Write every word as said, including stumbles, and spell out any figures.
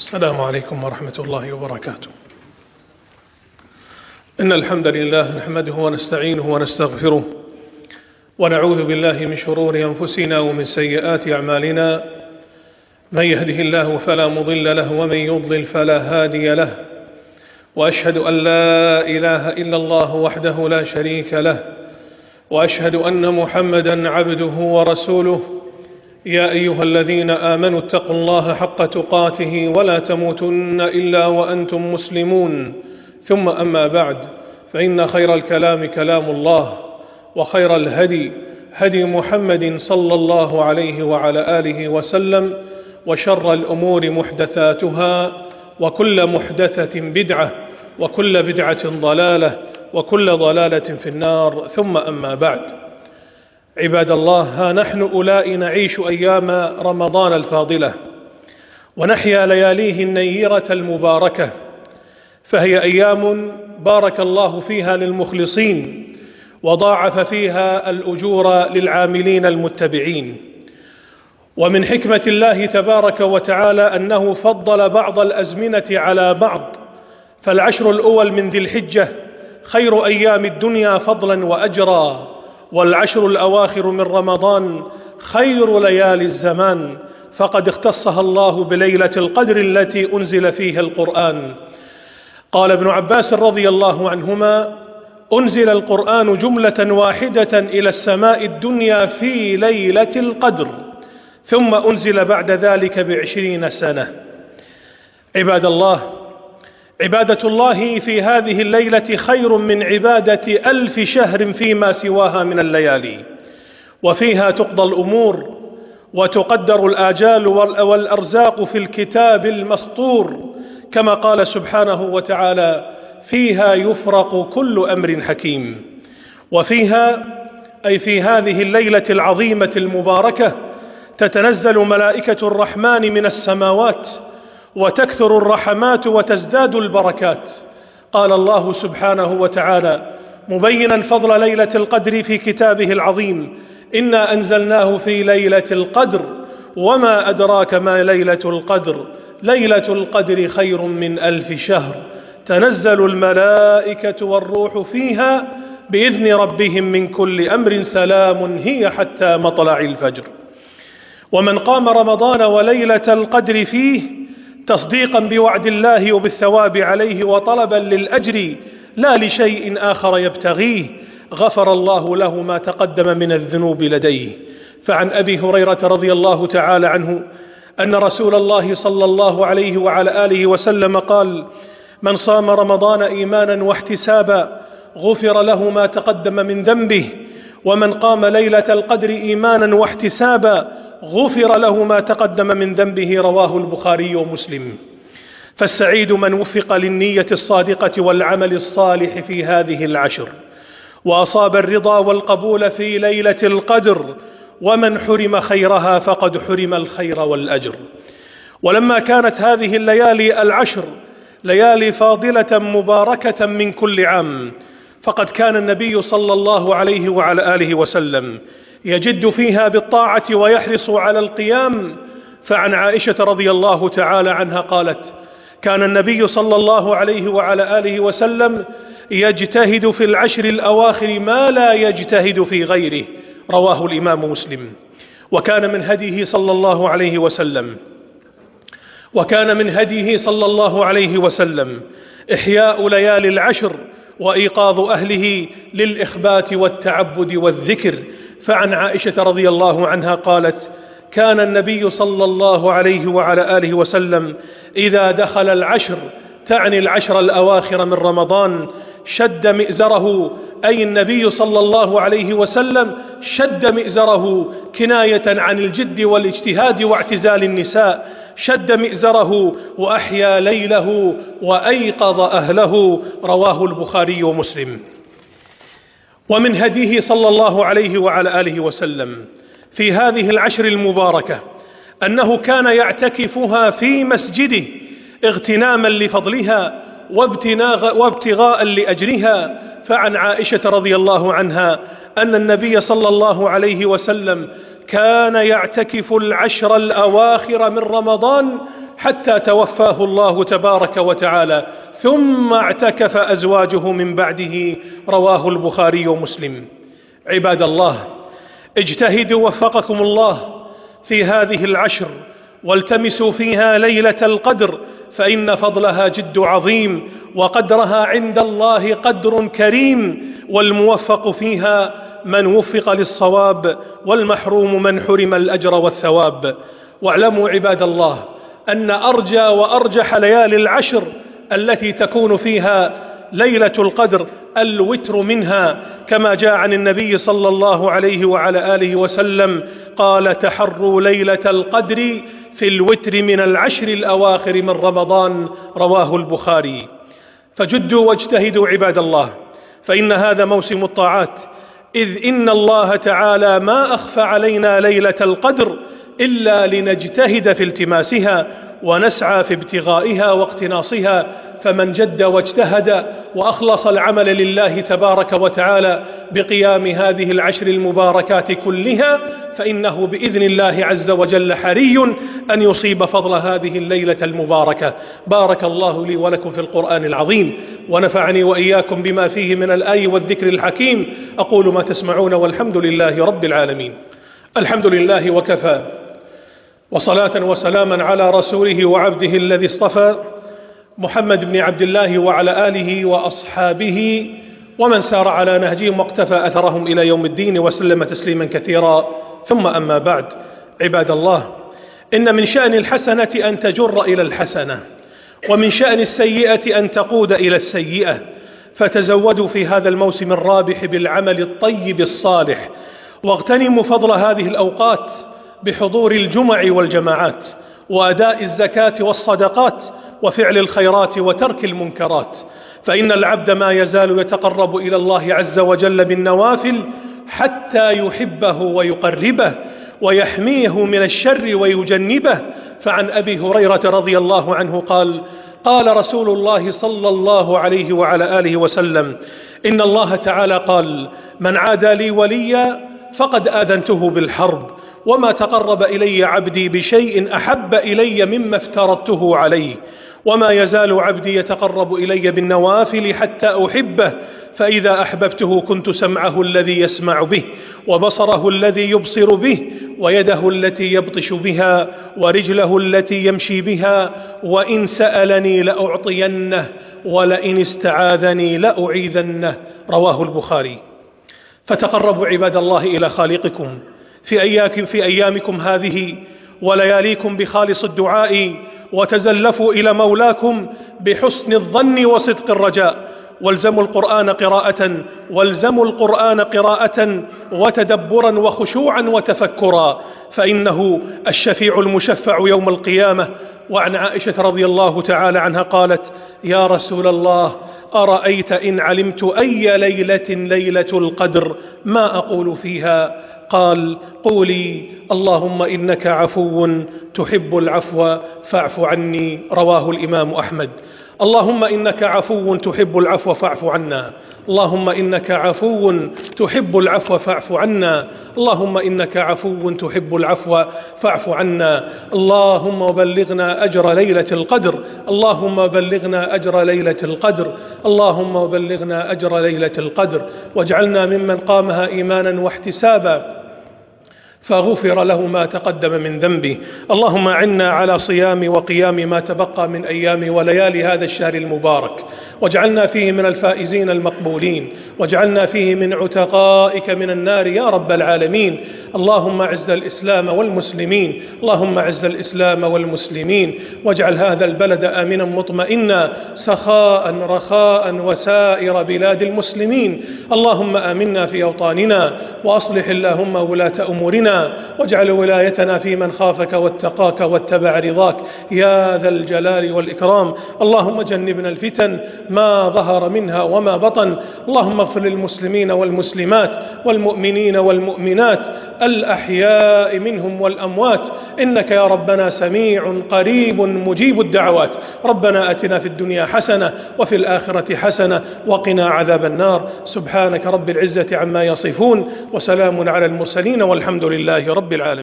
السلام عليكم ورحمة الله وبركاته. إن الحمد لله نحمده ونستعينه ونستغفره ونعوذ بالله من شرور أنفسنا ومن سيئات أعمالنا. من يهده الله فلا مضل له ومن يضلل فلا هادي له، وأشهد أن لا إله إلا الله وحده لا شريك له، وأشهد أن محمدا عبده ورسوله. يا أيها الذين آمنوا اتقوا الله حق تقاته ولا تموتن إلا وأنتم مسلمون. ثم أما بعد، فإن خير الكلام كلام الله، وخير الهدي هدي محمد صلى الله عليه وعلى آله وسلم، وشر الأمور محدثاتها، وكل محدثة بدعة، وكل بدعة ضلالة، وكل ضلالة في النار. ثم أما بعد، عباد الله، ها نحن أولئك نعيش أيام رمضان الفاضلة ونحيا لياليه النيرة المباركة، فهي أيام بارك الله فيها للمخلصين، وضاعف فيها الأجور للعاملين المتبعين. ومن حكمة الله تبارك وتعالى أنه فضل بعض الأزمنة على بعض، فالعشر الأول من ذي الحجة خير أيام الدنيا فضلا وأجرا، والعشر الأواخر من رمضان خير ليالي الزمان، فقد اختصها الله بليلة القدر التي أنزل فيها القرآن. قال ابن عباس رضي الله عنهما: أنزل القرآن جملة واحدة إلى السماء الدنيا في ليلة القدر، ثم أنزل بعد ذلك بعشرين سنة. عباد الله، عبادة الله في هذه الليلة خير من عبادة ألف شهر فيما سواها من الليالي، وفيها تقضى الأمور وتقدر الآجال والأرزاق في الكتاب المسطور، كما قال سبحانه وتعالى: فيها يفرق كل أمر حكيم. وفيها، أي في هذه الليلة العظيمة المباركة، تتنزل ملائكة الرحمن من السماوات، وتكثر الرحمات وتزداد البركات. قال الله سبحانه وتعالى مبينا فضل ليلة القدر في كتابه العظيم: إنا أنزلناه في ليلة القدر وما أدراك ما ليلة القدر، ليلة القدر خير من ألف شهر، تنزل الملائكة والروح فيها بإذن ربهم من كل أمر، سلام هي حتى مطلع الفجر. ومن قام رمضان وليلة القدر فيه تصديقا بوعد الله وبالثواب عليه وطلبا للأجر لا لشيء آخر يبتغيه، غفر الله له ما تقدم من الذنوب لديه. فعن أبي هريرة رضي الله تعالى عنه أن رسول الله صلى الله عليه وعلى آله وسلم قال: من صام رمضان إيمانا واحتسابا غفر له ما تقدم من ذنبه، ومن قام ليلة القدر إيمانا واحتسابا غفر له ما تقدم من ذنبه. رواه البخاري ومسلم. فالسعيد من وفق للنية الصادقة والعمل الصالح في هذه العشر، وأصاب الرضا والقبول في ليلة القدر، ومن حرم خيرها فقد حرم الخير والأجر. ولما كانت هذه الليالي العشر ليالي فاضلة مباركة من كل عام، فقد كان النبي صلى الله عليه وعلى آله وسلم يجد فيها بالطاعة ويحرص على القيام. فعن عائشة رضي الله تعالى عنها قالت: كان النبي صلى الله عليه وعلى آله وسلم يجتهد في العشر الأواخر ما لا يجتهد في غيره. رواه الإمام مسلم. وكان من هديه صلى الله عليه وسلم وكان من هديه صلى الله عليه وسلم إحياء ليالي العشر وإيقاظ أهله للإخبات والتعبد والذكر. فعن عائشة رضي الله عنها قالت: كان النبي صلى الله عليه وعلى آله وسلم إذا دخل العشر، تعني العشر الأواخر من رمضان، شد مئزره، أي النبي صلى الله عليه وسلم شد مئزره كناية عن الجد والاجتهاد واعتزال النساء، شد مئزره وأحيا ليله وأيقظ أهله. رواه البخاري ومسلم. ومن هديه صلى الله عليه وعلى آله وسلم في هذه العشر المباركة أنه كان يعتكفها في مسجده اغتناما لفضلها وابتغاء لأجرها. فعن عائشة رضي الله عنها أن النبي صلى الله عليه وسلم كان يعتكف العشر الأواخر من رمضان حتى توفاه الله تبارك وتعالى، ثم اعتكف أزواجه من بعده. رواه البخاري ومسلم. عباد الله، اجتهدوا وفقكم الله في هذه العشر، والتمسوا فيها ليلة القدر، فإن فضلها جد عظيم، وقدرها عند الله قدر كريم، والموفق فيها من وفق للصواب، والمحروم من حرم الأجر والثواب. واعلموا عباد الله أن أرجى وأرجح ليالي العشر التي تكون فيها ليلة القدر الوتر منها، كما جاء عن النبي صلى الله عليه وعلى آله وسلم قال: تحروا ليلة القدر في الوتر من العشر الأواخر من رمضان. رواه البخاري. فجدوا واجتهدوا عباد الله، فإن هذا موسم الطاعات، إذ إن الله تعالى ما أخفى علينا ليلة القدر إلا لنجتهد في التماسها ونسعى في ابتغائها واقتناصها. فمن جد واجتهد وأخلص العمل لله تبارك وتعالى بقيام هذه العشر المباركات كلها، فإنه بإذن الله عز وجل حري أن يصيب فضل هذه الليلة المباركة. بارك الله لي ولكم في القرآن العظيم، ونفعني وإياكم بما فيه من الآي والذكر الحكيم. أقول ما تسمعون، والحمد لله رب العالمين. الحمد لله وكفى، وصلاة وسلاما على رسوله وعبده الذي اصطفى، محمد بن عبد الله وعلى آله وأصحابه ومن سار على نهجهم واقتفى أثرهم إلى يوم الدين، وسلم تسليما كثيرا. ثم أما بعد، عباد الله، إن من شأن الحسنة أن تجر إلى الحسنة، ومن شأن السيئة أن تقود إلى السيئة. فتزودوا في هذا الموسم الرابح بالعمل الطيب الصالح، واغتنموا فضل هذه الأوقات بحضور الجمع والجماعات، وأداء الزكاة والصدقات، وفعل الخيرات وترك المنكرات. فإن العبد ما يزال يتقرب إلى الله عز وجل بالنوافل حتى يحبه ويقربه، ويحميه من الشر ويجنبه. فعن أبي هريرة رضي الله عنه قال: قال رسول الله صلى الله عليه وعلى آله وسلم: إن الله تعالى قال: من عادى لي وليا فقد آذنته بالحرب، وما تقرب إلي عبدي بشيء أحب إلي مما افترضته عليه، وما يزال عبدي يتقرب إلي بالنوافل حتى أحبه، فإذا أحببته كنت سمعه الذي يسمع به، وبصره الذي يبصر به، ويده التي يبطش بها، ورجله التي يمشي بها، وإن سألني لأعطينه، ولئن استعاذني لأعيذنه. رواه البخاري. فتقربوا عباد الله إلى خالقكم في أياكم في أيامكم هذه ولياليكم بخالص الدعاء، وتزلفوا إلى مولاكم بحسن الظن وصدق الرجاء. والزموا القرآن قراءة والزموا القرآن قراءة وتدبرا وخشوعا وتفكرا، فإنه الشفيع المشفع يوم القيامة. وعن عائشة رضي الله تعالى عنها قالت: يا رسول الله، أرأيت إن علمت أي ليلة ليلة القدر ما أقول فيها؟ قال: قولي اللهم إنك عفو تحب العفو فاعف عني. رواه الإمام أحمد. اللهم إنك عفو تحب العفو فاعف عنا. اللهم إنك عفو تحب العفو فاعف عنا. اللهم إنك عفو تحب العفو فاعف عنا. اللهم بلغنا أجر ليلة القدر. اللهم بلغنا أجر ليلة القدر. اللهم بلغنا أجر ليلة القدر، واجعلنا ممن قامها إيمانا واحتسابا فغفر له ما تقدم من ذنبه. اللهم أعنا على صيام وقيام ما تبقى من أيام وليالي هذا الشهر المبارك، واجعلنا فيه من الفائزين المقبولين، واجعلنا فيه من عتقائك من النار يا رب العالمين. اللهم أعز الإسلام والمسلمين. اللهم أعز الإسلام والمسلمين، واجعل هذا البلد آمنا مطمئنا سخاء رخاء وسائر بلاد المسلمين. اللهم آمنا في أوطاننا، وأصلح اللهم ولاة أمورنا، واجعل ولايتنا في من خافك واتقاك واتبع رضاك يا ذا الجلال والإكرام. اللهم جنبنا الفتن ما ظهر منها وما بطن. اللهم اغفر للمسلمين والمسلمات والمؤمنين والمؤمنات الأحياء منهم والأموات، إنك يا ربنا سميع قريب مجيب الدعوات. ربنا أتنا في الدنيا حسنة وفي الآخرة حسنة وقنا عذاب النار. سبحانك رب العزة عما يصفون، وسلام على المرسلين، والحمد لله رب العالمين.